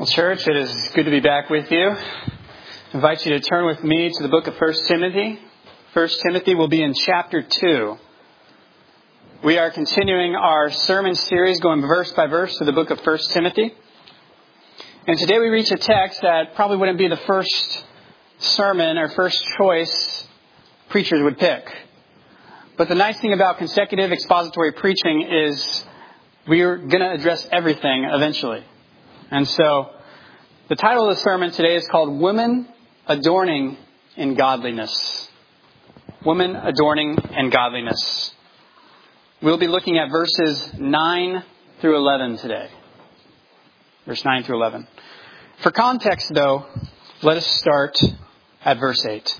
Church, it is good to be back with you. I invite you to turn with me to the book of 1 Timothy. 1 Timothy will be in chapter 2. We are continuing our sermon series going verse by verse through the book of 1 Timothy. And today we reach a text that probably wouldn't be the first sermon or first choice preachers would pick. But the nice thing about consecutive expository preaching is we're going to address everything eventually. And so the title of the sermon today is called Women Adorning in Godliness. Women Adorning in Godliness. We'll be looking at verses 9 through 11 today. Verse 9 through 11. For context, though, let us start at verse 8.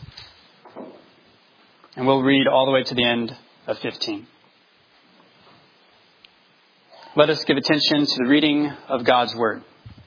And we'll read all the way to the end of 15. Let us give attention to the reading of God's Word.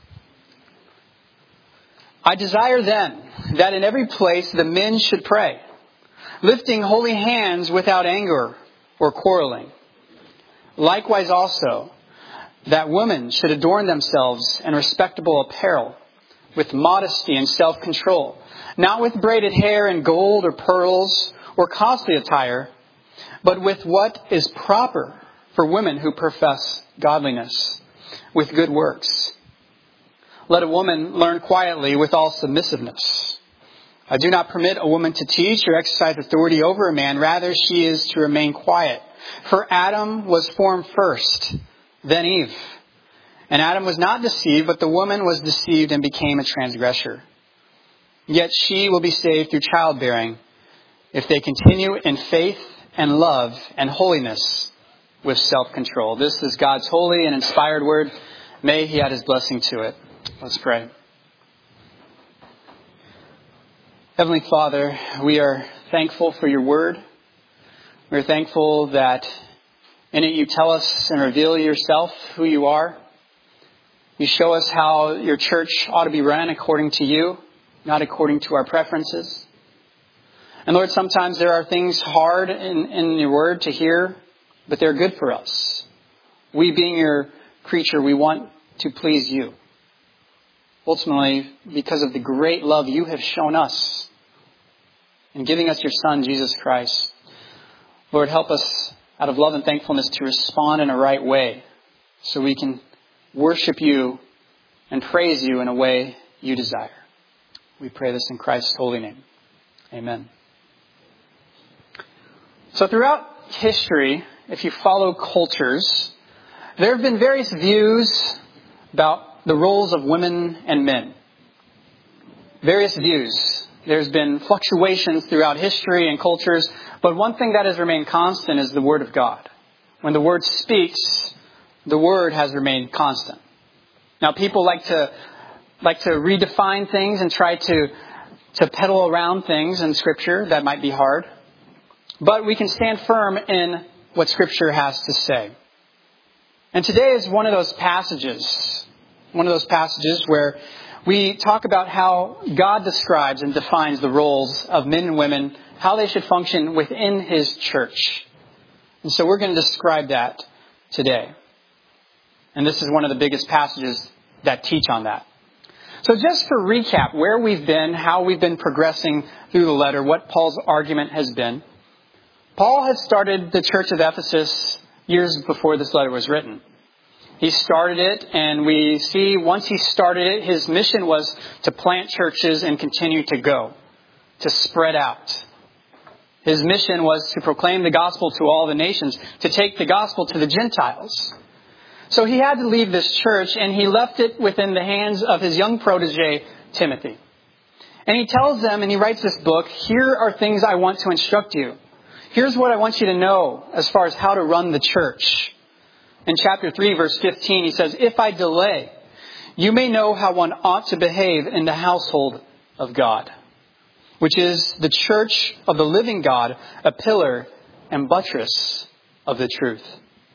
I desire then that in every place the men should pray, lifting holy hands without anger or quarreling. Likewise also, that women should adorn themselves in respectable apparel, with modesty and self-control, not with braided hair and gold or pearls or costly attire, but with what is proper for women who profess godliness, with good works. Let a woman learn quietly with all submissiveness. I do not permit a woman to teach or exercise authority over a man. Rather, she is to remain quiet. For Adam was formed first, then Eve. And Adam was not deceived, but the woman was deceived and became a transgressor. Yet she will be saved through childbearing, if they continue in faith and love and holiness with self-control. This is God's holy and inspired word. May He add His blessing to it. Let's pray. Heavenly Father, we are thankful for your word. We're thankful that in it you tell us and reveal yourself, who you are. You show us how your church ought to be run according to you, not according to our preferences. And Lord, sometimes there are things hard in your word to hear, but they're good for us. We being your creature, we want to please you. Ultimately, because of the great love you have shown us in giving us your Son, Jesus Christ. Lord, help us out of love and thankfulness to respond in a right way so we can worship you and praise you in a way you desire. We pray this in Christ's holy name. Amen. So throughout history, if you follow cultures, there have been various views about the roles of women and men. Various views. There's been fluctuations throughout history and cultures, but one thing that has remained constant is the Word of God. When the Word speaks, the Word has remained constant. Now, people like to redefine things and try to peddle around things in Scripture. That might be hard. But we can stand firm in what Scripture has to say. And today is one of those passages where we talk about how God describes and defines the roles of men and women, how they should function within His church. And so we're going to describe that today. And this is one of the biggest passages that teach on that. So just for recap, where we've been, how we've been progressing through the letter, what Paul's argument has been. Paul had started the church of Ephesus years before this letter was written. He started it, and we see once he started it, his mission was to plant churches and continue to go, to spread out. His mission was to proclaim the gospel to all the nations, to take the gospel to the Gentiles. So he had to leave this church, and he left it within the hands of his young protege, Timothy. And he tells them, and he writes this book, here are things I want to instruct you. Here's what I want you to know as far as how to run the church. In chapter 3, verse 15, he says, if I delay, you may know how one ought to behave in the household of God, which is the church of the living God, a pillar and buttress of the truth.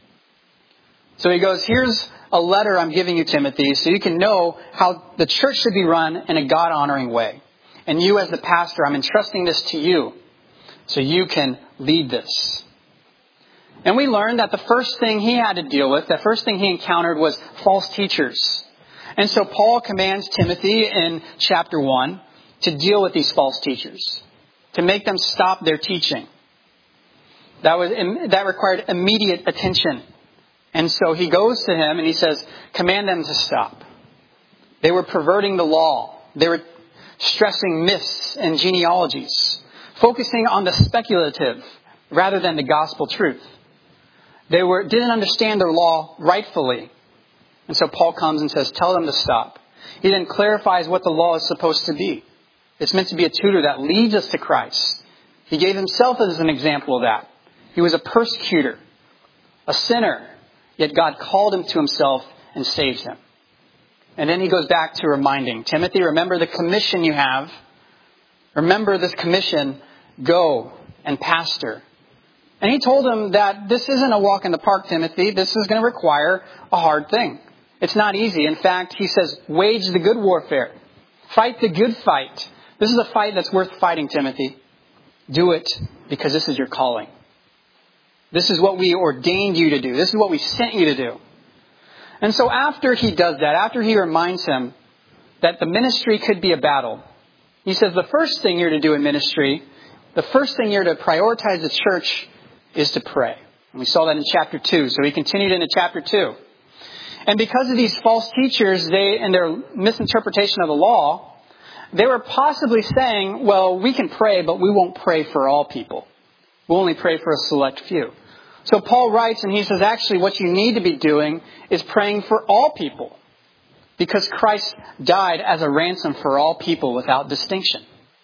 So he goes, here's a letter I'm giving you, Timothy, so you can know how the church should be run in a God-honoring way. And you as the pastor, I'm entrusting this to you so you can lead this. And we learned that the first thing he had to deal with, the first thing he encountered was false teachers. And so Paul commands Timothy in chapter 1 to deal with these false teachers, to make them stop their teaching. That required immediate attention. And so he goes to him and he says, command them to stop. They were perverting the law. They were stressing myths and genealogies, focusing on the speculative rather than the gospel truth. They didn't understand their law rightfully. And so Paul comes and says, tell them to stop. He then clarifies what the law is supposed to be. It's meant to be a tutor that leads us to Christ. He gave himself as an example of that. He was a persecutor, a sinner, yet God called him to himself and saved him. And then he goes back to reminding Timothy, remember the commission you have. Remember this commission, go and pastor. And he told him that this isn't a walk in the park, Timothy. This is going to require a hard thing. It's not easy. In fact, he says, wage the good warfare. Fight the good fight. This is a fight that's worth fighting, Timothy. Do it because this is your calling. This is what we ordained you to do. This is what we sent you to do. And so after he does that, after he reminds him that the ministry could be a battle, he says the first thing you're to do in ministry, the first thing you're to prioritize the church is to pray. And we saw that in chapter 2. So he continued into chapter 2. And because of these false teachers, and their misinterpretation of the law, they were possibly saying, well, we can pray, but we won't pray for all people. We'll only pray for a select few. So Paul writes and he says, actually, what you need to be doing is praying for all people. Because Christ died as a ransom for all people without distinction.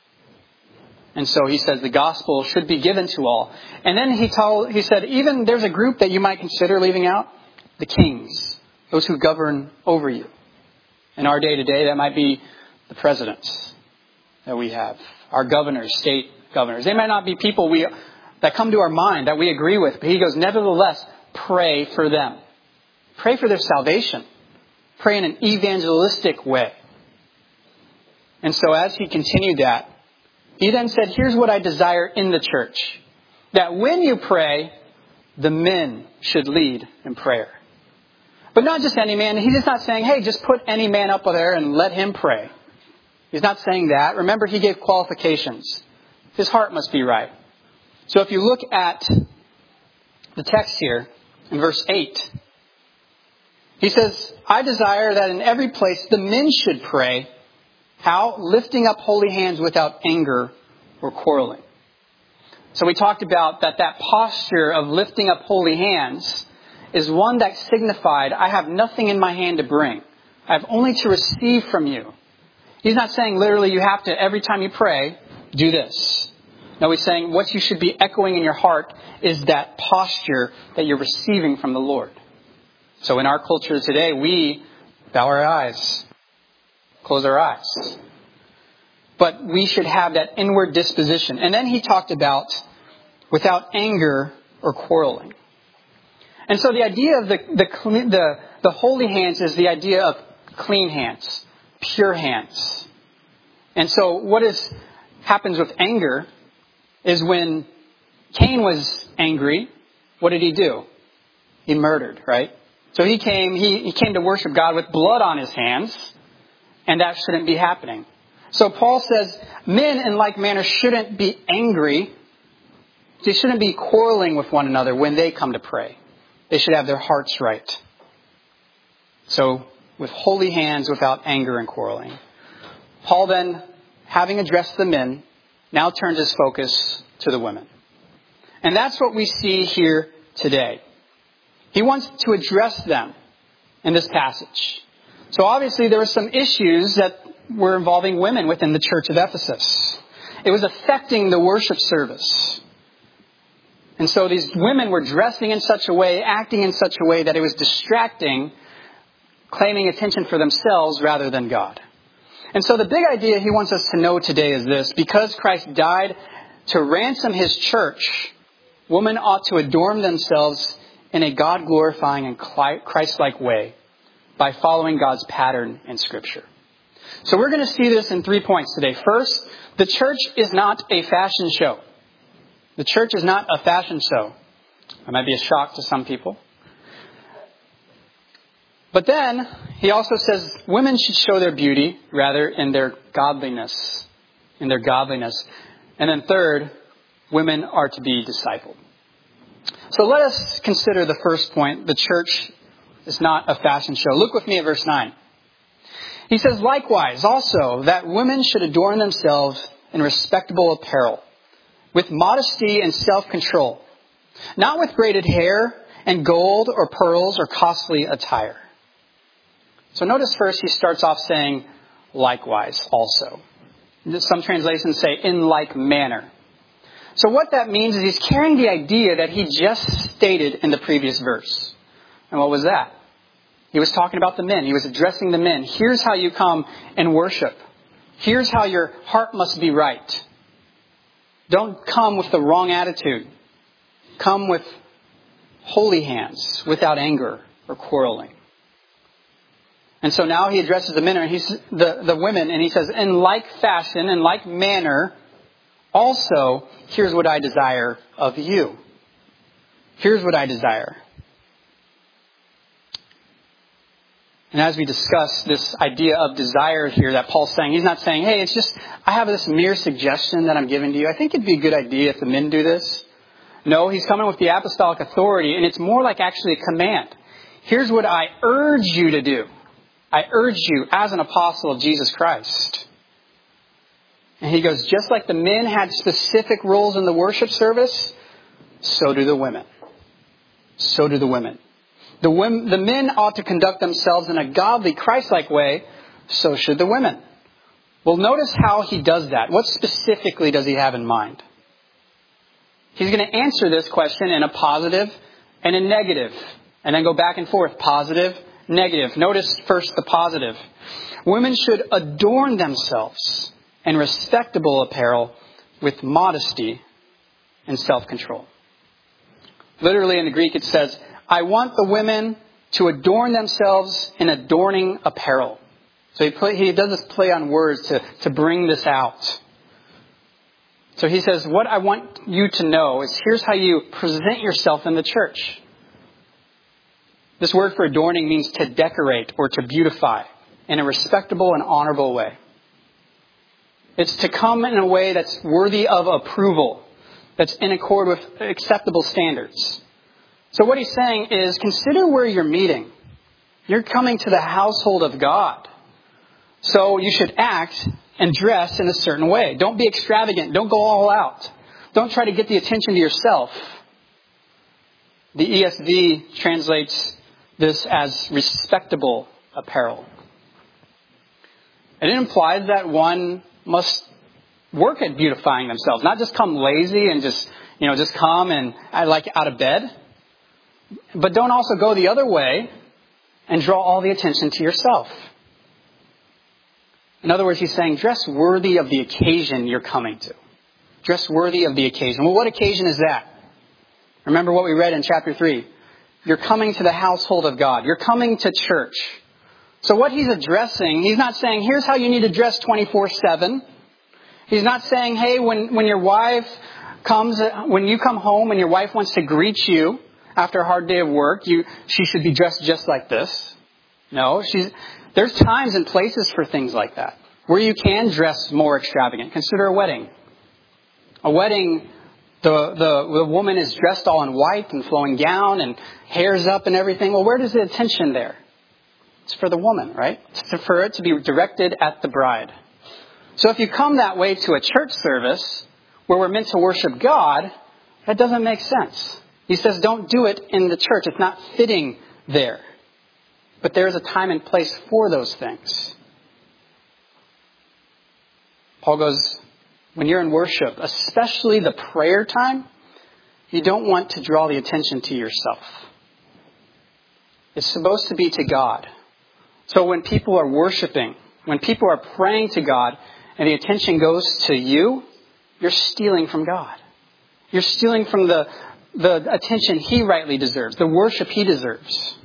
And so he says the gospel should be given to all. And then he said, even there's a group that you might consider leaving out. The kings. Those who govern over you. In our day to day, that might be the presidents that we have. Our governors, state governors. They might not be people that come to our mind that we agree with. But he goes, nevertheless, pray for them. Pray for their salvation. Pray in an evangelistic way. And so as he continued that, he then said, here's what I desire in the church. That when you pray, the men should lead in prayer. But not just any man. He's just not saying, hey, just put any man up there and let him pray. He's not saying that. Remember, he gave qualifications. His heart must be right. So if you look at the text here in verse 8, he says, I desire that in every place the men should pray. How? Lifting up holy hands without anger or quarreling. So we talked about that posture of lifting up holy hands is one that signified, I have nothing in my hand to bring. I have only to receive from you. He's not saying literally you have to, every time you pray, do this. No, he's saying what you should be echoing in your heart is that posture that you're receiving from the Lord. So in our culture today, we bow our eyes, close our eyes. But we should have that inward disposition. And then he talked about without anger or quarreling. And so the idea of the holy hands is the idea of clean hands, pure hands. And so what happens with anger is when Cain was angry, what did he do? He murdered, right? So he came to worship God with blood on his hands, and that shouldn't be happening. So Paul says men in like manner shouldn't be angry. They shouldn't be quarreling with one another when they come to pray. They should have their hearts right. So with holy hands without anger and quarreling. Paul then, having addressed the men, now turns his focus to the women. And that's what we see here today. He wants to address them in this passage. So obviously there were some issues that were involving women within the church of Ephesus. It was affecting the worship service. And so these women were dressing in such a way, acting in such a way that it was distracting, claiming attention for themselves rather than God. And so the big idea he wants us to know today is this. Because Christ died to ransom his church, women ought to adorn themselves in a God-glorifying and Christ-like way by following God's pattern in Scripture. So we're going to see this in 3 points today. First, the church is not a fashion show. The church is not a fashion show. That might be a shock to some people. But then, he also says women should show their beauty rather in their godliness. In their godliness. And then third, women are to be discipled. So let us consider the first point. The church is not a fashion show. Look with me at verse 9. He says, likewise also that women should adorn themselves in respectable apparel, with modesty and self-control, not with braided hair and gold or pearls or costly attire. So notice first he starts off saying, likewise also. Some translations say, in like manner. So what that means is he's carrying the idea that he just stated in the previous verse. And what was that? He was talking about the men. He was addressing the men. Here's how you come and worship. Here's how your heart must be right. Don't come with the wrong attitude. Come with holy hands, without anger or quarreling. And so now he addresses the men, and the women, and he says, in like fashion, in like manner, also, here's what I desire of you. Here's what I desire. And as we discuss this idea of desire here that Paul's saying, he's not saying, hey, it's just, I have this mere suggestion that I'm giving to you. I think it'd be a good idea if the men do this. No, he's coming with the apostolic authority, and it's more like actually a command. Here's what I urge you to do. I urge you as an apostle of Jesus Christ. And he goes, just like the men had specific roles in the worship service, so do the women. So do the women. The men ought to conduct themselves in a godly, Christ-like way, so should the women. Well, notice how he does that. What specifically does he have in mind? He's going to answer this question in a positive and a negative, and then go back and forth, positive, negative. Notice first the positive. Women should adorn themselves in respectable apparel with modesty and self-control. Literally in the Greek it says, I want the women to adorn themselves in adorning apparel. So he does this play on words to bring this out. So he says, what I want you to know is here's how you present yourself in the church. This word for adorning means to decorate or to beautify in a respectable and honorable way. It's to come in a way that's worthy of approval, that's in accord with acceptable standards. So what he's saying is, consider where you're meeting. You're coming to the household of God. So you should act and dress in a certain way. Don't be extravagant. Don't go all out. Don't try to get the attention to yourself. The ESV translates this as respectable apparel. And it implies that one must work at beautifying themselves, not just come lazy and just come and like out of bed. But don't also go the other way and draw all the attention to yourself. In other words, he's saying, dress worthy of the occasion you're coming to. Dress worthy of the occasion. Well, what occasion is that? Remember what we read in chapter 3. You're coming to the household of God. You're coming to church. So what he's addressing, he's not saying, here's how you need to dress 24/7. He's not saying, hey, when your wife comes, when you come home and your wife wants to greet you after a hard day of work, she should be dressed just like this. No, there's times and places for things like that, where you can dress more extravagant. Consider a wedding. A wedding, the woman is dressed all in white and flowing gown and hair's up and everything. Well, where does the attention there? It's for the woman, right? It's for it to be directed at the bride. So if you come that way to a church service where we're meant to worship God, that doesn't make sense. He says don't do it in the church. It's not fitting there. But there is a time and place for those things. Paul goes, when you're in worship, especially the prayer time, you don't want to draw the attention to yourself. It's supposed to be to God. So when people are worshiping, when people are praying to God, and the attention goes to you, you're stealing from God. You're stealing from the attention He rightly deserves, the worship He deserves.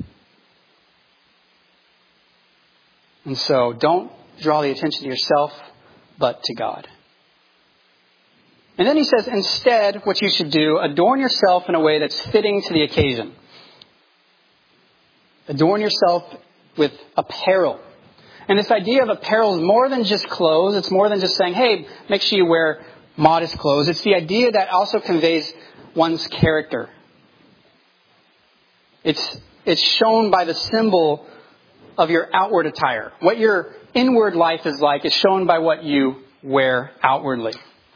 And so don't draw the attention to yourself, but to God. And then he says, instead, what you should do, adorn yourself in a way that's fitting to the occasion. Adorn yourself with apparel. And this idea of apparel is more than just clothes. It's more than just saying, hey, make sure you wear modest clothes. It's the idea that also conveys one's character. It's shown by the symbol of your outward attire. What your inward life is like is shown by what you wear outwardly.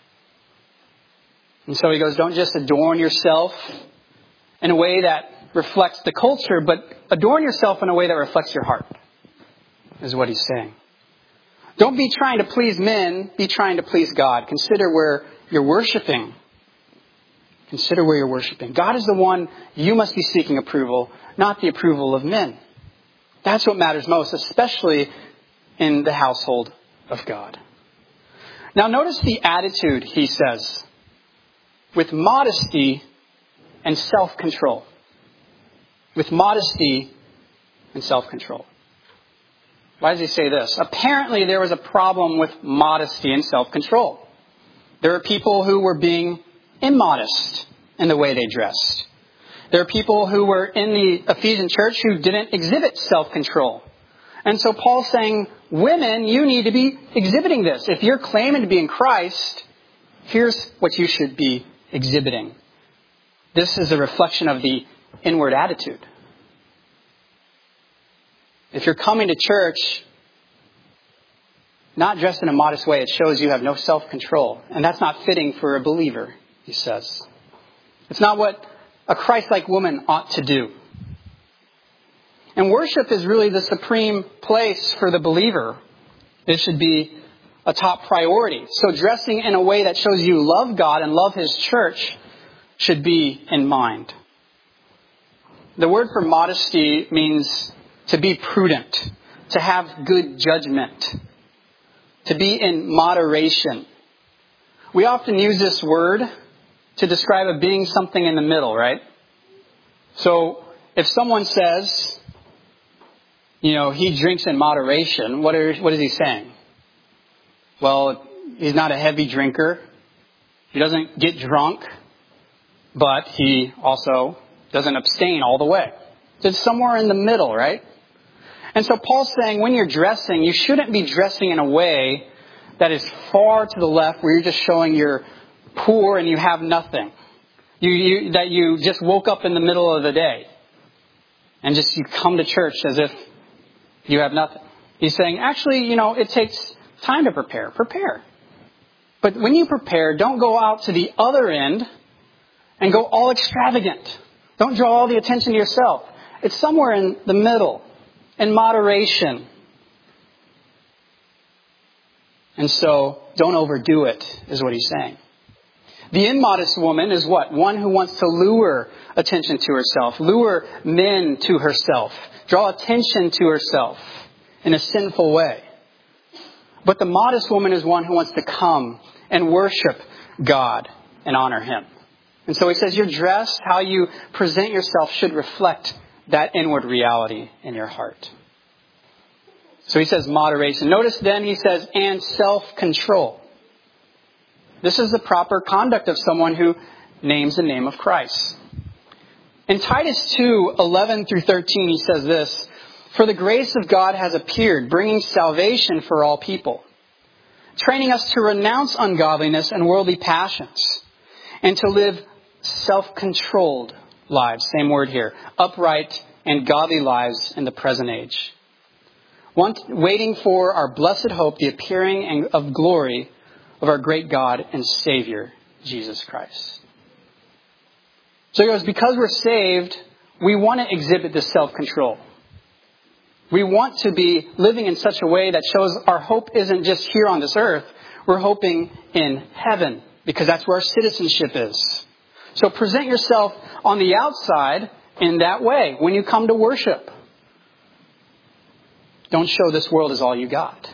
And so he goes, don't just adorn yourself in a way that reflects the culture, but adorn yourself in a way that reflects your heart, is what he's saying. Don't be trying to please men, be trying to please God. Consider where you're worshiping. Consider where you're worshiping. God is the one you must be seeking approval, not the approval of men. That's what matters most, especially in the household of God. Now notice the attitude, he says, with modesty and self-control. With modesty and self-control. Why does he say this? Apparently there was a problem with modesty and self-control. There are people who were being immodest in the way they dressed. There are people who were in the Ephesian church who didn't exhibit self-control. And so Paul's saying, women, you need to be exhibiting this. If you're claiming to be in Christ, here's what you should be exhibiting. This is a reflection of the inward attitude. If you're coming to church not dressed in a modest way, it shows you have no self-control. And that's not fitting for a believer, he says. It's not what a Christ-like woman ought to do. And worship is really the supreme place for the believer. It should be a top priority. So dressing in a way that shows you love God and love His church should be in mind. The word for modesty means to be prudent, to have good judgment, to be in moderation. We often use this word to describe a being something in the middle, right? So if someone says, he drinks in moderation, what is he saying? Well, he's not a heavy drinker. He doesn't get drunk, but he also doesn't abstain all the way. So it's somewhere in the middle, right? And so Paul's saying when you're dressing, you shouldn't be dressing in a way that is far to the left where you're just showing you're poor and you have nothing. That you just woke up in the middle of the day and just you come to church as if you have nothing. He's saying, actually, it takes time to prepare. Prepare. But when you prepare, don't go out to the other end and go all extravagant. Don't draw all the attention to yourself. It's somewhere in the middle, in moderation. And so, don't overdo it, is what he's saying. The immodest woman is what? One who wants to lure attention to herself, lure men to herself, draw attention to herself in a sinful way. But the modest woman is one who wants to come and worship God and honor Him. And so he says your dress, how you present yourself should reflect that inward reality in your heart. So he says moderation. Notice then he says, and self-control. This is the proper conduct of someone who names the name of Christ. In Titus 2:11 through 13, he says this, for the grace of God has appeared, bringing salvation for all people, training us to renounce ungodliness and worldly passions, and to live self-controlled lives, same word here, upright and godly lives in the present age. Waiting for our blessed hope, the appearing of glory of our great God and Savior, Jesus Christ. So he goes, because we're saved, we want to exhibit this self-control. We want to be living in such a way that shows our hope isn't just here on this earth. We're hoping in heaven, because that's where our citizenship is. So present yourself on the outside in that way when you come to worship. Don't show this world as all you got.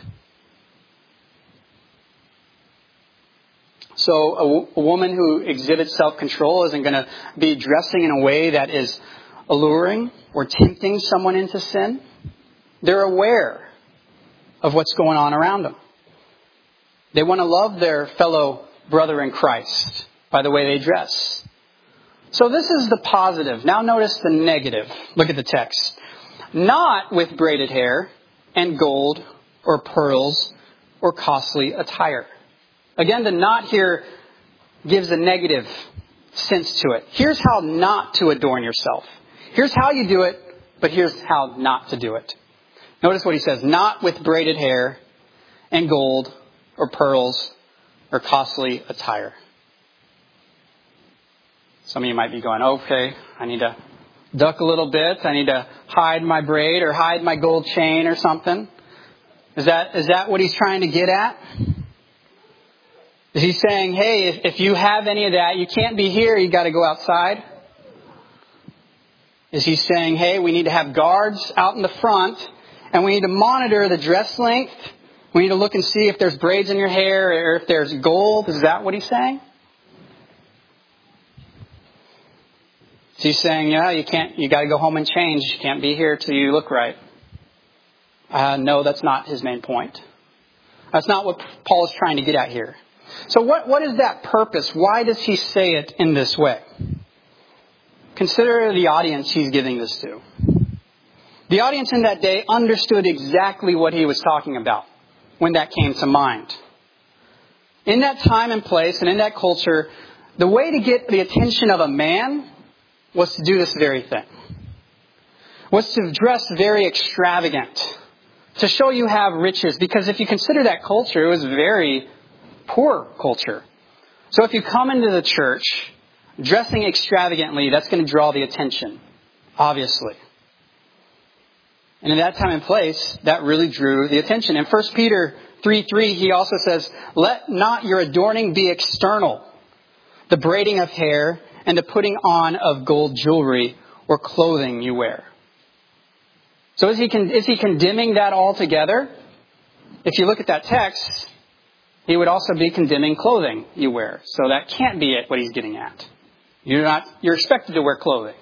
So a woman who exhibits self-control isn't going to be dressing in a way that is alluring or tempting someone into sin. They're aware of what's going on around them. They want to love their fellow brother in Christ by the way they dress. So this is the positive. Now notice the negative. Look at the text. not with braided hair and gold or pearls or costly attire. Again, the not here gives a negative sense to it. Here's how not to adorn yourself. Here's how you do it, but here's how not to do it. Notice what he says, not with braided hair and gold or pearls or costly attire. Some of you might be going, okay, I need to duck a little bit. I need to hide my braid or hide my gold chain or something. Is that what he's trying to get at? Is he saying, hey, if you have any of that, you can't be here, you got to go outside? Is he saying, hey, we need to have guards out in the front and we need to monitor the dress length? We need to look and see if there's braids in your hair or if there's gold. Is that what he's saying? Is he saying, yeah, you got to go home and change. You can't be here till you look right? No, that's not his main point. That's not what Paul is trying to get at here. So what is that purpose? Why does he say it in this way? Consider the audience he's giving this to. The audience in that day understood exactly what he was talking about when that came to mind. In that time and place and in that culture, the way to get the attention of a man was to do this very thing. Was to dress very extravagant. To show you have riches. Because if you consider that culture, it was very poor culture. So if you come into the church dressing extravagantly, that's going to draw the attention. Obviously. And in that time and place, that really drew the attention. In 1 Peter 3:3, he also says, let not your adorning be external, the braiding of hair and the putting on of gold jewelry or clothing you wear. So is he condemning that altogether? If you look at that text, he would also be condemning clothing you wear. So that can't be it, what he's getting at. You're expected to wear clothing.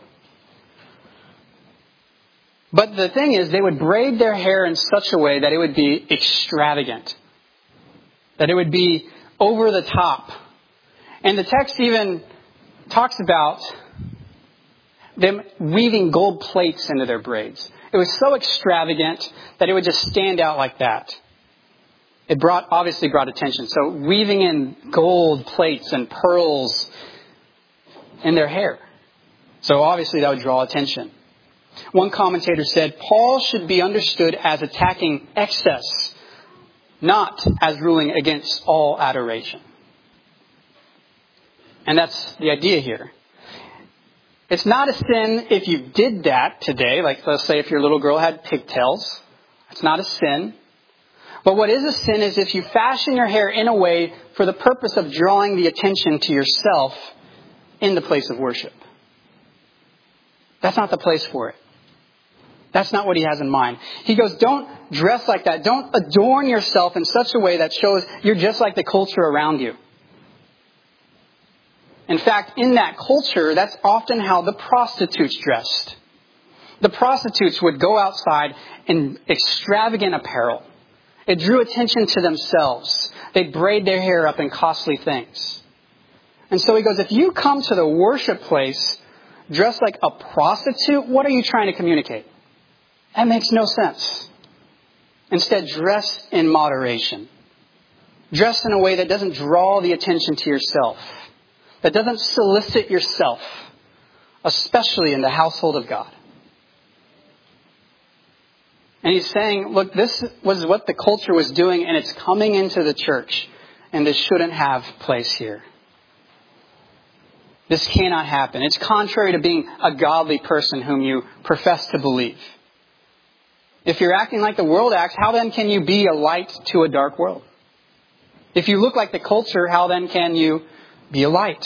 But the thing is, they would braid their hair in such a way that it would be extravagant. That it would be over the top. And the text even talks about them weaving gold plates into their braids. It was so extravagant that it would just stand out like that. It obviously brought attention. So weaving in gold plates and pearls in their hair. So obviously that would draw attention. One commentator said, Paul should be understood as attacking excess, not as ruling against all adoration. And that's the idea here. It's not a sin if you did that today. Like, let's say if your little girl had pigtails. It's not a sin. But what is a sin is if you fashion your hair in a way for the purpose of drawing the attention to yourself in the place of worship. That's not the place for it. That's not what he has in mind. He goes, don't dress like that. Don't adorn yourself in such a way that shows you're just like the culture around you. In fact, in that culture, that's often how the prostitutes dressed. The prostitutes would go outside in extravagant apparel. It drew attention to themselves. They'd braid their hair up in costly things. And so he goes, if you come to the worship place dressed like a prostitute, what are you trying to communicate? That makes no sense. Instead, dress in moderation. Dress in a way that doesn't draw the attention to yourself. That doesn't solicit yourself, especially in the household of God. And he's saying, look, this was what the culture was doing, and it's coming into the church, and this shouldn't have place here. This cannot happen. It's contrary to being a godly person whom you profess to believe. If you're acting like the world acts, how then can you be a light to a dark world? If you look like the culture, how then can you be a light?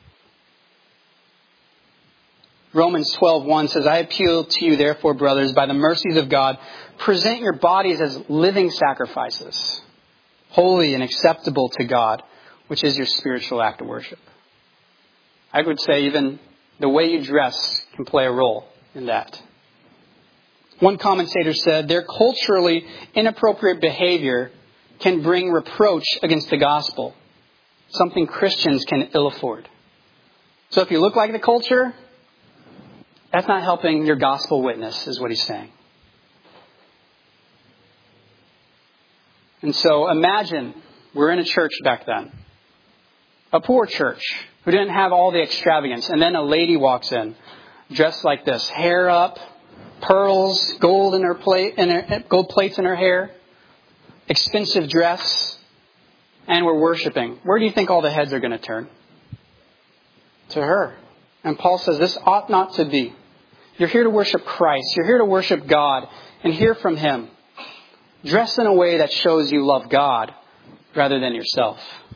Romans 12:1 says, I appeal to you, therefore, brothers, by the mercies of God, present your bodies as living sacrifices, holy and acceptable to God, which is your spiritual act of worship. I would say even the way you dress can play a role in that. One commentator said, their culturally inappropriate behavior can bring reproach against the gospel, something Christians can ill afford. So if you look like the culture, that's not helping your gospel witness, is what he's saying. And so imagine we're in a church back then. A poor church who didn't have all the extravagance. And then a lady walks in dressed like this. Hair up, pearls, gold in gold plates in her hair, expensive dress. And we're worshiping. Where do you think all the heads are going to turn? To her. And Paul says this ought not to be. You're here to worship Christ. You're here to worship God and hear from Him. Dress in a way that shows you love God rather than yourself.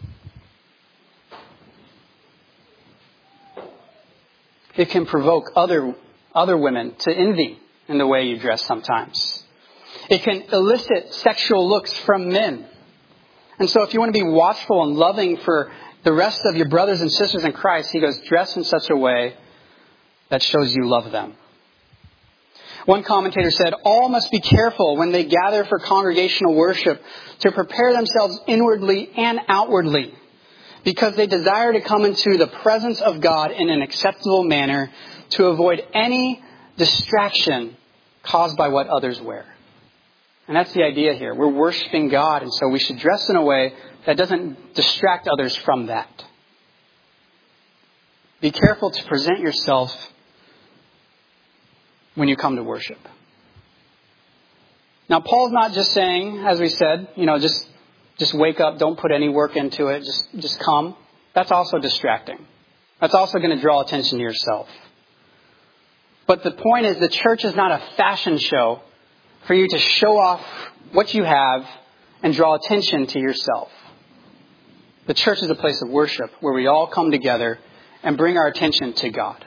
It can provoke other women to envy in the way you dress sometimes. It can elicit sexual looks from men. And so if you want to be watchful and loving for the rest of your brothers and sisters in Christ, he goes, dress in such a way that shows you love them. One commentator said, all must be careful when they gather for congregational worship to prepare themselves inwardly and outwardly, because they desire to come into the presence of God in an acceptable manner to avoid any distraction caused by what others wear. And that's the idea here. We're worshiping God, and so we should dress in a way that doesn't distract others from that. Be careful to present yourself when you come to worship. Now, Paul's not just saying, as we said, just wake up, don't put any work into it, just come. That's also distracting. That's also going to draw attention to yourself. But the point is, the church is not a fashion show for you to show off what you have and draw attention to yourself. The church is a place of worship where we all come together and bring our attention to God.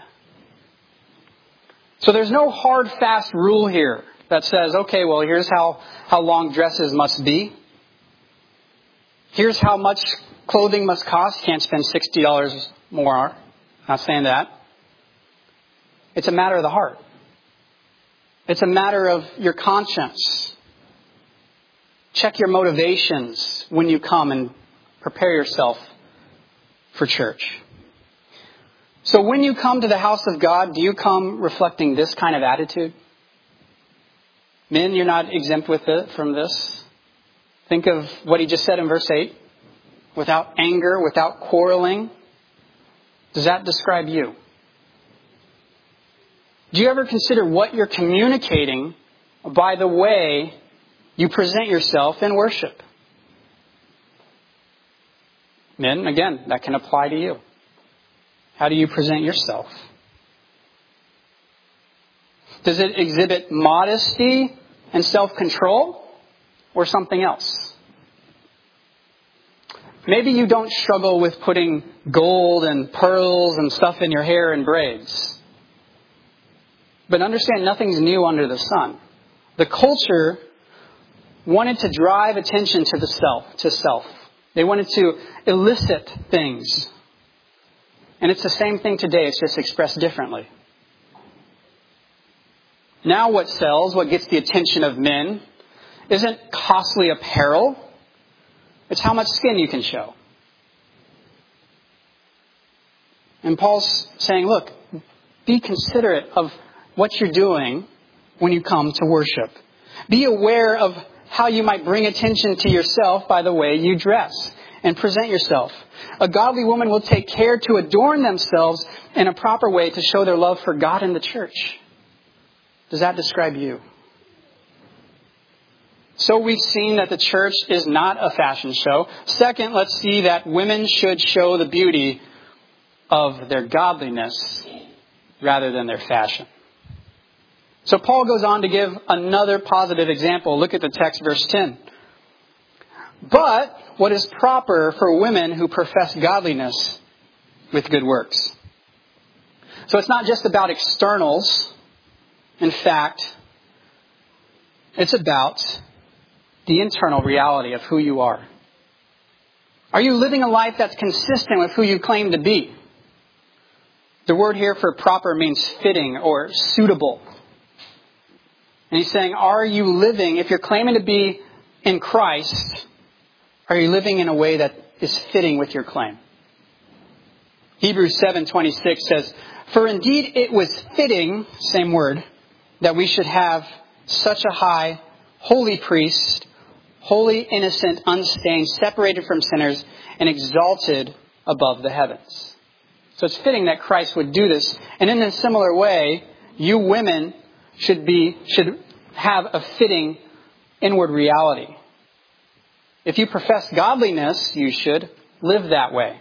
So there's no hard, fast rule here that says, okay, well, here's how long dresses must be. Here's how much clothing must cost. Can't spend $60 more. Not saying that. It's a matter of the heart. It's a matter of your conscience. Check your motivations when you come and prepare yourself for church. So when you come to the house of God, do you come reflecting this kind of attitude? Men, you're not exempt from this. Think of what he just said in verse 8. Without anger, without quarreling. Does that describe you? Do you ever consider what you're communicating by the way you present yourself in worship? Men, again, that can apply to you. How do you present yourself? Does it exhibit modesty and self-control or something else? Maybe you don't struggle with putting gold and pearls and stuff in your hair and braids. But understand, nothing's new under the sun. The culture wanted to drive attention to self. They wanted to elicit things. And it's the same thing today, it's just expressed differently. Now what sells, what gets the attention of men, isn't costly apparel. It's how much skin you can show. And Paul's saying, look, be considerate of what you're doing when you come to worship. Be aware of how you might bring attention to yourself by the way you dress and present yourself. A godly woman will take care to adorn themselves in a proper way to show their love for God and the church. Does that describe you? So we've seen that the church is not a fashion show. Second, let's see that women should show the beauty of their godliness rather than their fashion. So Paul goes on to give another positive example. Look at the text, verse 10. But what is proper for women who profess godliness with good works. So it's not just about externals. In fact, it's about the internal reality of who you are. Are you living a life that's consistent with who you claim to be? The word here for proper means fitting or suitable. And he's saying, are you living, if you're claiming to be in Christ, are you living in a way that is fitting with your claim? Hebrews 7:26 says, for indeed it was fitting, same word, that we should have such a high, holy priest, holy, innocent, unstained, separated from sinners, and exalted above the heavens. So it's fitting that Christ would do this. And in a similar way, you women should have a fitting inward reality. If you profess godliness, you should live that way.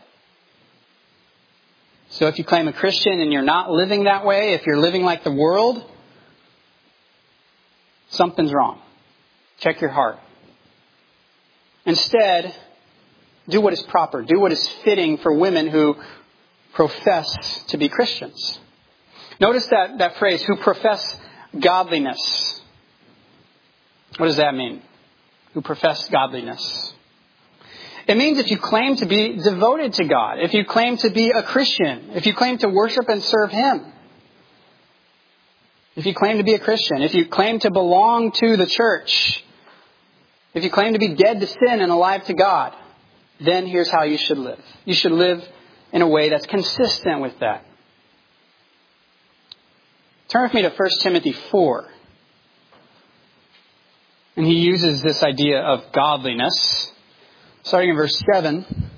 So if you claim a Christian and you're not living that way, if you're living like the world, something's wrong. Check your heart. Instead, do what is proper. Do what is fitting for women who profess to be Christians. Notice that phrase, who profess godliness. What does that mean? Who profess godliness. It means if you claim to be devoted to God, if you claim to be a Christian, if you claim to worship and serve Him, if you claim to be a Christian, if you claim to belong to the church, if you claim to be dead to sin and alive to God, then here's how you should live. You should live in a way that's consistent with that. Turn with me to 1 Timothy 4. And he uses this idea of godliness. Starting in verse 7.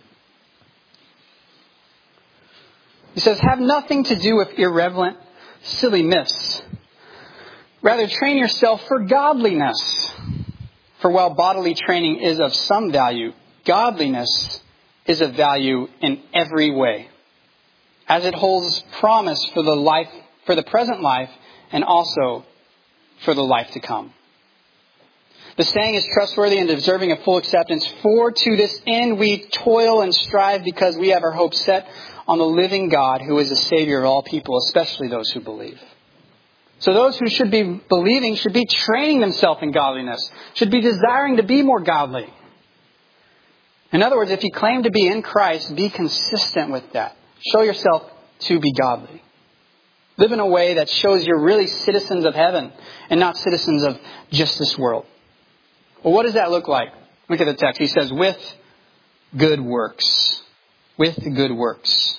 He says, have nothing to do with irreverent, silly myths. Rather, train yourself for godliness. For while bodily training is of some value, godliness is of value in every way, as it holds promise for the present life and also for the life to come. The saying is trustworthy and deserving of full acceptance. For to this end we toil and strive, because we have our hope set on the living God, who is the Savior of all people, especially those who believe. So those who should be believing should be training themselves in godliness, should be desiring to be more godly. In other words, if you claim to be in Christ, be consistent with that. Show yourself to be godly. Live in a way that shows you're really citizens of heaven and not citizens of just this world. Well, what does that look like? Look at the text. He says, with good works. With good works.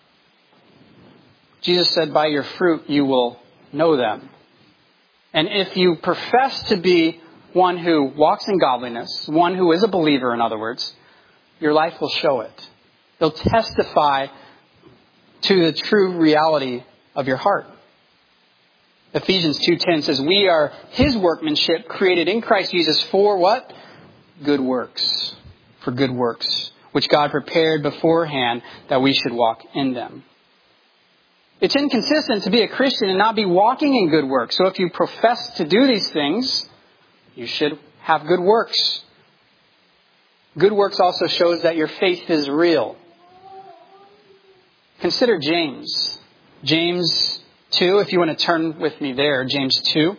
Jesus said, by your fruit you will know them. And if you profess to be one who walks in godliness, one who is a believer, in other words, your life will show it. It'll testify to the true reality of your heart. Ephesians 2:10 says, we are His workmanship, created in Christ Jesus for what? Good works. For good works, which God prepared beforehand that we should walk in them. It's inconsistent to be a Christian and not be walking in good works. So if you profess to do these things, you should have good works. Good works also shows that your faith is real. Consider James. James 2, if you want to turn with me there, James 2.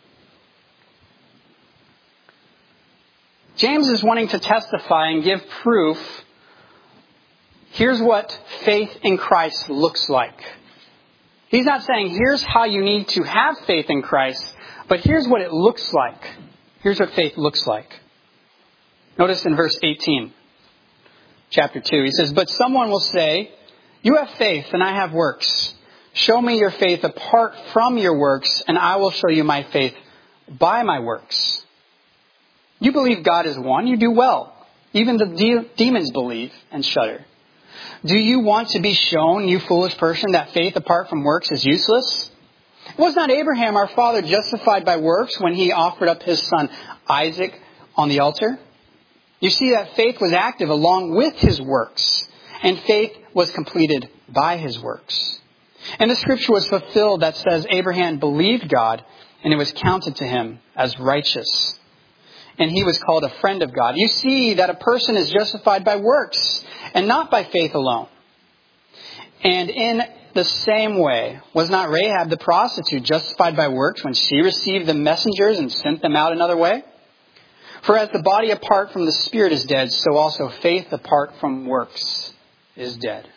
James is wanting to testify and give proof. Here's what faith in Christ looks like. He's not saying, here's how you need to have faith in Christ, but here's what it looks like. Here's what faith looks like. Notice in verse 18, chapter 2, he says, but someone will say, you have faith and I have works. Show me your faith apart from your works, and I will show you my faith by my works. You believe God is one, you do well. Even the demons believe and shudder. Do you want to be shown, you foolish person, that faith apart from works is useless? Was not Abraham our father justified by works when he offered up his son Isaac on the altar? You see that faith was active along with his works, and faith was completed by his works. And the scripture was fulfilled that says Abraham believed God, and it was counted to him as righteous. And he was called a friend of God. You see that a person is justified by works and not by faith alone. And in the same way, was not Rahab the prostitute justified by works when she received the messengers and sent them out another way? For as the body apart from the spirit is dead, so also faith apart from works is dead.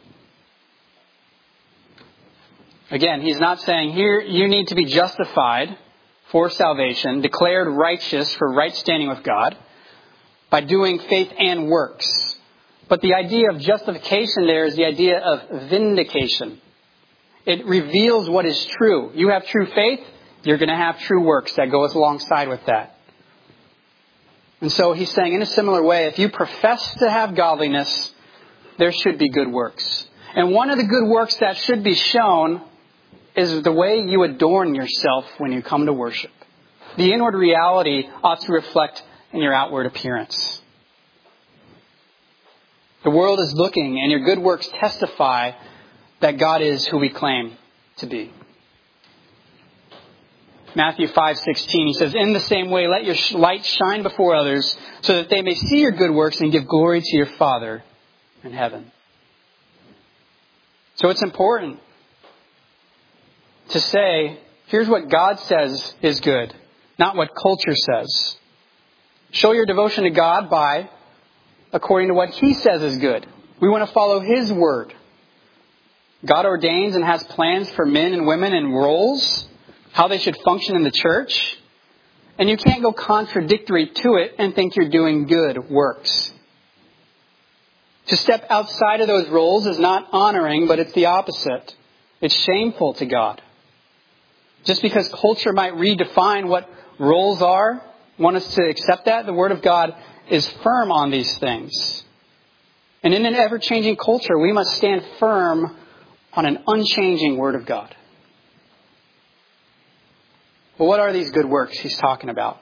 Again, he's not saying here you need to be justified for salvation, declared righteous for right standing with God by doing faith and works. But the idea of justification there is the idea of vindication. It reveals what is true. You have true faith, you're going to have true works that goes alongside with that. And so he's saying in a similar way, if you profess to have godliness, there should be good works. And one of the good works that should be shown is the way you adorn yourself when you come to worship. The inward reality ought to reflect in your outward appearance. The world is looking, and your good works testify that God is who we claim to be. Matthew 5:16, he says, "In the same way, let your light shine before others, so that they may see your good works and give glory to your Father in heaven." So it's important to say, here's what God says is good, not what culture says. Show your devotion to God by according to what He says is good. We want to follow His word. God ordains and has plans for men and women and roles, how they should function in the church. And you can't go contradictory to it and think you're doing good works. To step outside of those roles is not honoring, but it's the opposite. It's shameful to God. Just because culture might redefine what roles are, want us to accept that, the Word of God is firm on these things. And in an ever-changing culture, we must stand firm on an unchanging Word of God. Well, what are these good works he's talking about?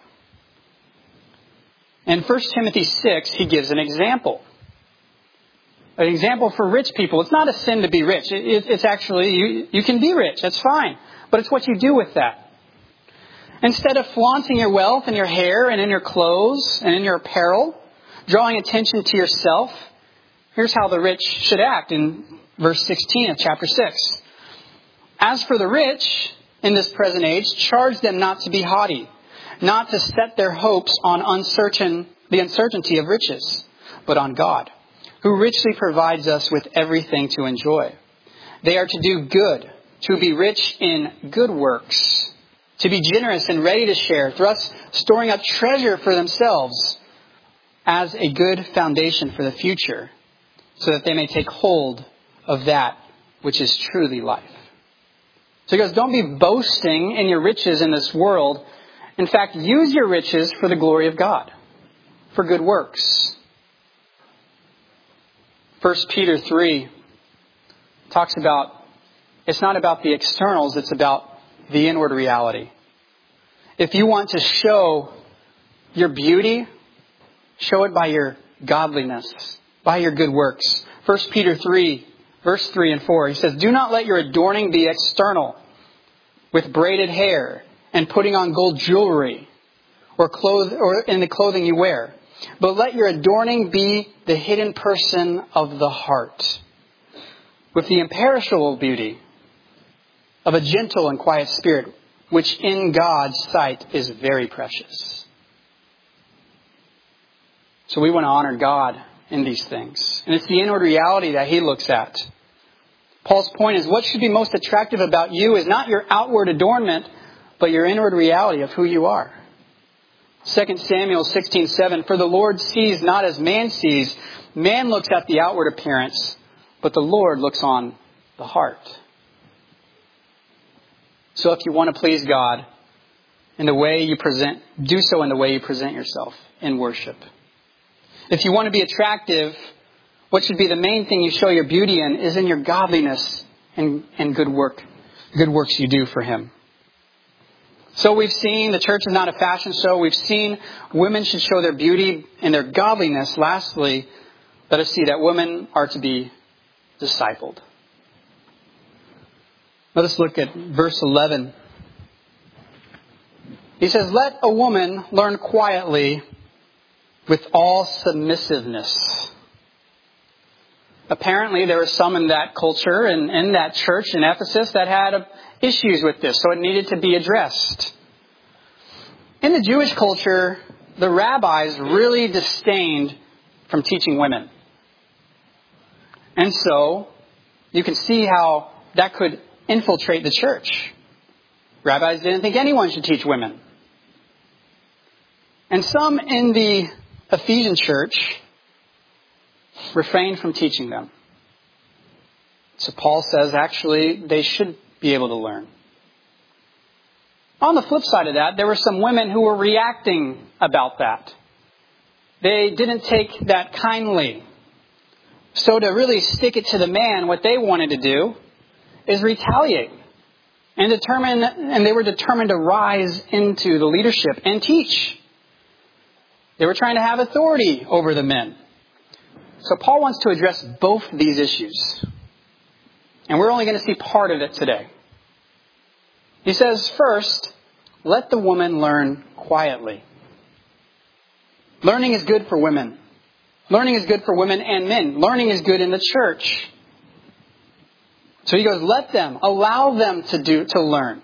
In 1 Timothy 6, he gives an example. An example for rich people. It's not a sin to be rich. It's actually, you can be rich. That's fine. But it's what you do with that. Instead of flaunting your wealth in your hair and in your clothes and in your apparel, drawing attention to yourself, here's how the rich should act in verse 16 of chapter 6. "As for the rich in this present age, charge them not to be haughty, not to set their hopes on the uncertainty of riches, but on God, who richly provides us with everything to enjoy. They are to do good, to be rich in good works, to be generous and ready to share, thus storing up treasure for themselves as a good foundation for the future, so that they may take hold of that which is truly life." So he goes, don't be boasting in your riches in this world. In fact, use your riches for the glory of God, for good works. 1 Peter 3 talks about, it's not about the externals, it's about the inward reality. If you want to show your beauty, show it by your godliness, by your good works. 1 Peter 3, verse 3 and 4, he says, "Do not let your adorning be external, with braided hair and putting on gold jewelry or in the clothing you wear. But let your adorning be the hidden person of the heart, with the imperishable beauty of a gentle and quiet spirit, which in God's sight is very precious." So we want to honor God in these things. And it's the inward reality that he looks at. Paul's point is, what should be most attractive about you is not your outward adornment, but your inward reality of who you are. 2 Samuel 16:7, "For the Lord sees not as man sees. Man looks at the outward appearance, but the Lord looks on the heart." So if you want to please God in the way you present, do so in the way you present yourself in worship. If you want to be attractive, what should be the main thing you show your beauty in is in your godliness and good works you do for Him. So we've seen the church is not a fashion show. We've seen women should show their beauty and their godliness. Lastly, let us see that women are to be discipled. Let us look at verse 11. He says, "Let a woman learn quietly with all submissiveness." Apparently, there were some in that culture and in that church in Ephesus that had issues with this, so it needed to be addressed. In the Jewish culture, the rabbis really disdained from teaching women. And so, you can see how that could infiltrate the church. Rabbis didn't think anyone should teach women. And some in the Ephesian church refrained from teaching them. So Paul says actually they should be able to learn. On the flip side of that, there were some women who were reacting about that. They didn't take that kindly. So to really stick it to the man, what they wanted to do is retaliate. And they were determined to rise into the leadership and teach. They were trying to have authority over the men. So Paul wants to address both these issues. And we're only going to see part of it today. He says, first, let the woman learn quietly. Learning is good for women. Learning is good for women and men. Learning is good in the church. So he goes, allow them to learn.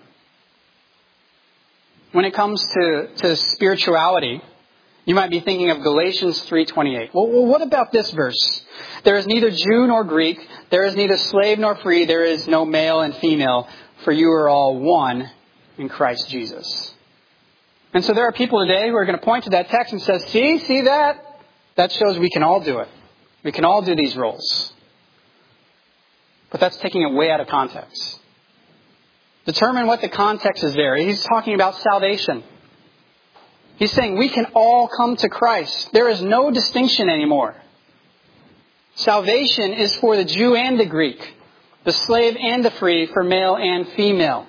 When it comes to spirituality, you might be thinking of Galatians 3:28. Well, what about this verse? There is neither Jew nor Greek. There is neither slave nor free. There is no male and female. For you are all one in Christ Jesus. And so there are people today who are going to point to that text and say, see that? That shows we can all do it. We can all do these roles. But that's taking it way out of context. Determine what the context is there. He's talking about salvation. He's saying we can all come to Christ. There is no distinction anymore. Salvation is for the Jew and the Greek, the slave and the free, for male and female.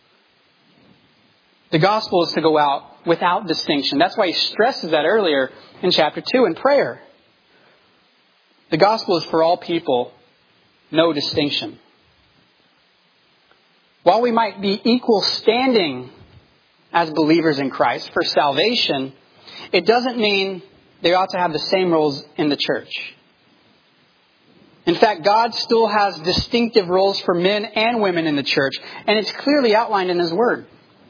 The gospel is to go out without distinction. That's why he stresses that earlier in chapter 2 in prayer. The gospel is for all people, no distinction. While we might be equal standing as believers in Christ for salvation, it doesn't mean they ought to have the same roles in the church. In fact, God still has distinctive roles for men and women in the church, and it's clearly outlined in His Word.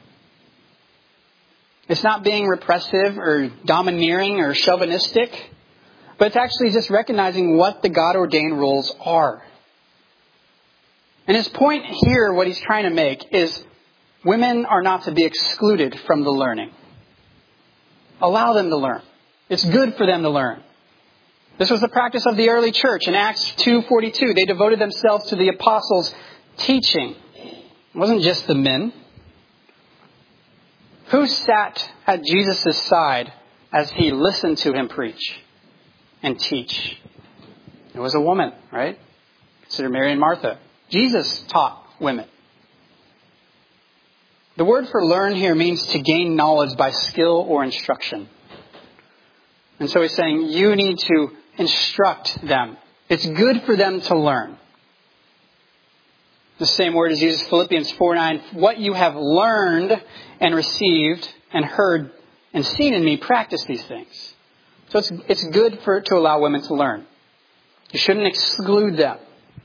It's not being repressive or domineering or chauvinistic, but it's actually just recognizing what the God-ordained roles are. And his point here, what he's trying to make, is women are not to be excluded from the learning. Allow them to learn. It's good for them to learn. This was the practice of the early church. In Acts 2:42, they devoted themselves to the apostles' teaching. It wasn't just the men. Who sat at Jesus' side as he listened to him preach and teach? It was a woman, right? Consider Mary and Martha. Jesus taught women. The word for learn here means to gain knowledge by skill or instruction. And so he's saying you need to instruct them. It's good for them to learn. The same word is used in Philippians 4:9. What you have learned and received and heard and seen in me, practice these things. So it's good to allow women to learn. You shouldn't exclude them.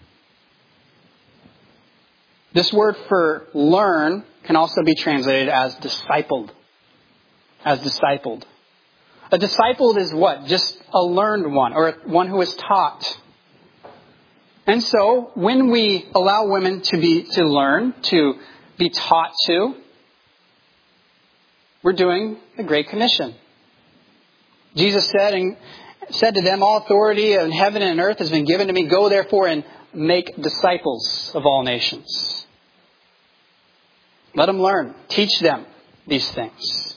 This word for learn can also be translated as discipled. As discipled. A discipled is what? Just a learned one, or one who is taught. And so, when we allow women to learn, to be taught to, we're doing the Great Commission. Jesus said to them, all authority in heaven and earth has been given to me. Go therefore and make disciples of all nations. Let them learn. Teach them these things.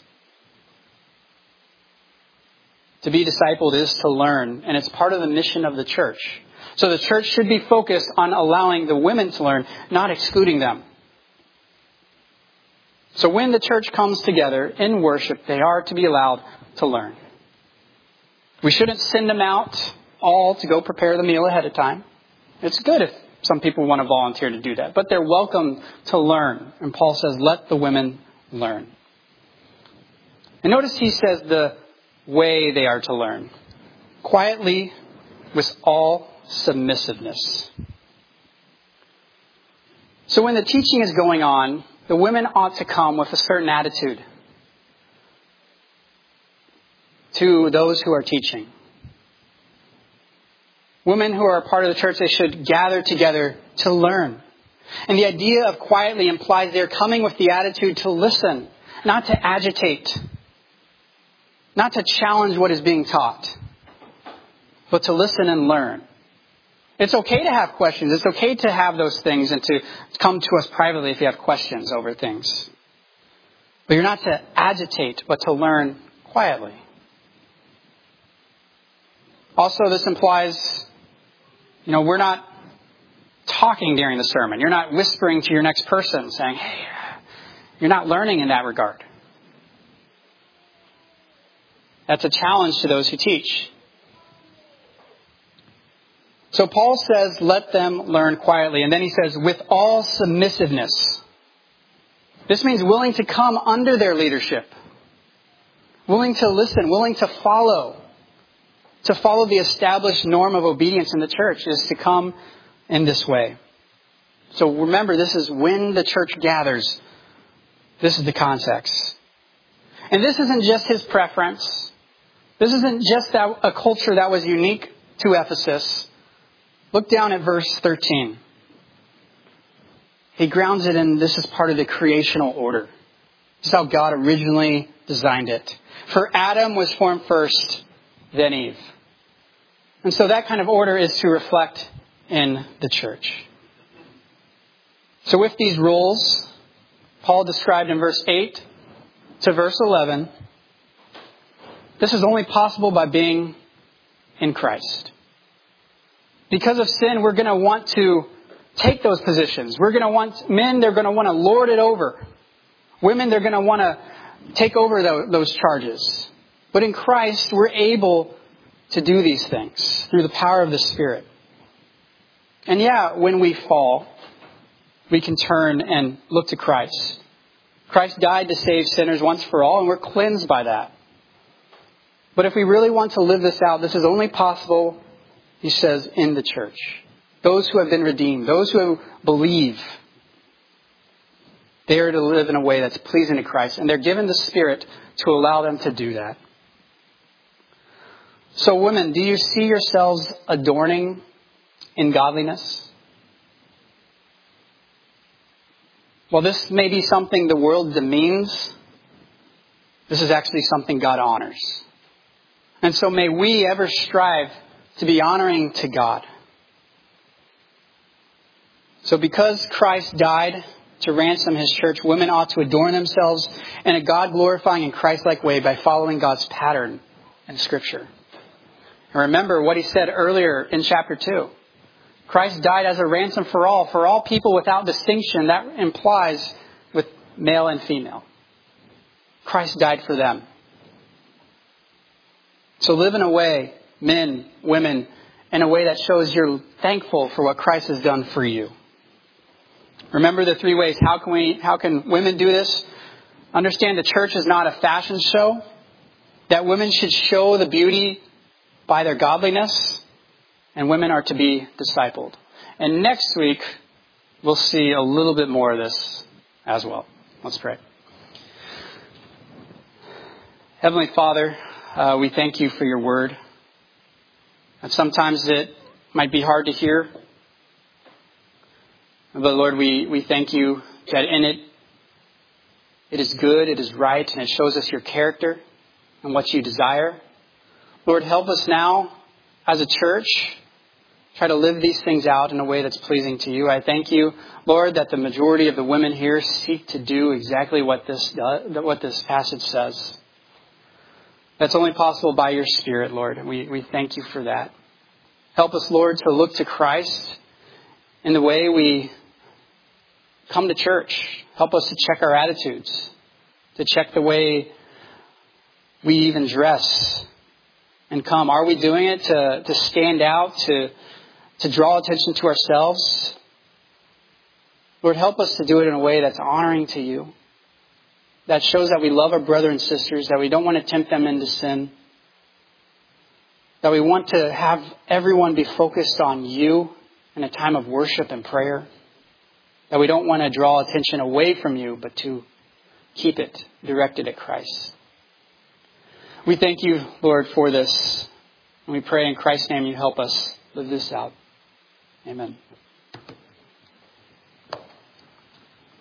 To be discipled is to learn, and it's part of the mission of the church. So the church should be focused on allowing the women to learn, not excluding them. So when the church comes together in worship, they are to be allowed to learn. We shouldn't send them out all to go prepare the meal ahead of time. It's good if some people want to volunteer to do that, but they're welcome to learn. And Paul says, let the women learn. And notice he says the way they are to learn. Quietly, with all submissiveness. So when the teaching is going on, the women ought to come with a certain attitude to those who are teaching. Women who are a part of the church, they should gather together to learn. And the idea of quietly implies they're coming with the attitude to listen, not to agitate, not to challenge what is being taught, but to listen and learn. It's okay to have questions. It's okay to have those things and to come to us privately if you have questions over things. But you're not to agitate, but to learn quietly. Also, this implies, we're not talking during the sermon. You're not whispering to your next person saying, hey, you're not learning in that regard. That's a challenge to those who teach. So Paul says, let them learn quietly. And then he says, with all submissiveness. This means willing to come under their leadership. Willing to listen, willing to follow. To follow the established norm of obedience in the church is to come in this way. So remember, this is when the church gathers. This is the context. And this isn't just his preference. This isn't just a culture that was unique to Ephesus. Look down at verse 13. He grounds it in this is part of the creational order. This is how God originally designed it. For Adam was formed first, then Eve. And so that kind of order is to reflect in the church. So with these rules, Paul described in verse 8 to verse 11, this is only possible by being in Christ. Because of sin, we're going to want to take those positions. We're going to want men, they're going to want to lord it over. Women, they're going to want to take over those charges. But in Christ, we're able to do these things through the power of the Spirit. And when we fall, we can turn and look to Christ. Christ died to save sinners once for all, and we're cleansed by that. But if we really want to live this out, this is only possible, he says, in the church. Those who have been redeemed, those who believe, they are to live in a way that's pleasing to Christ. And they're given the Spirit to allow them to do that. So women, do you see yourselves adorning in godliness? Well, this may be something the world demeans. This is actually something God honors. And so may we ever strive to be honoring to God. So because Christ died to ransom his church, women ought to adorn themselves in a God-glorifying and Christ-like way by following God's pattern in Scripture. And remember what he said earlier in chapter 2. Christ died as a ransom for all people without distinction. That implies with male and female. Christ died for them. So live in a way, men, women, in a way that shows you're thankful for what Christ has done for you. Remember the 3 ways. How can women do this? Understand the church is not a fashion show. That women should show the beauty by their godliness. And women are to be discipled. And next week, we'll see a little bit more of this as well. Let's pray. Heavenly Father, we thank you for your word. And sometimes it might be hard to hear. But Lord, we thank you that in it is good, it is right, and it shows us your character and what you desire. Lord, help us now as a church try to live these things out in a way that's pleasing to you. I thank you, Lord, that the majority of the women here seek to do exactly what this passage says. That's only possible by your Spirit, Lord. We thank you for that. Help us, Lord, to look to Christ in the way we come to church. Help us to check our attitudes, to check the way we even dress and come. Are we doing it to stand out, to draw attention to ourselves? Lord, help us to do it in a way that's honoring to you, that shows that we love our brother and sisters, that we don't want to tempt them into sin, that we want to have everyone be focused on you in a time of worship and prayer, that we don't want to draw attention away from you, but to keep it directed at Christ. We thank you, Lord, for this. And we pray in Christ's name you help us live this out. Amen.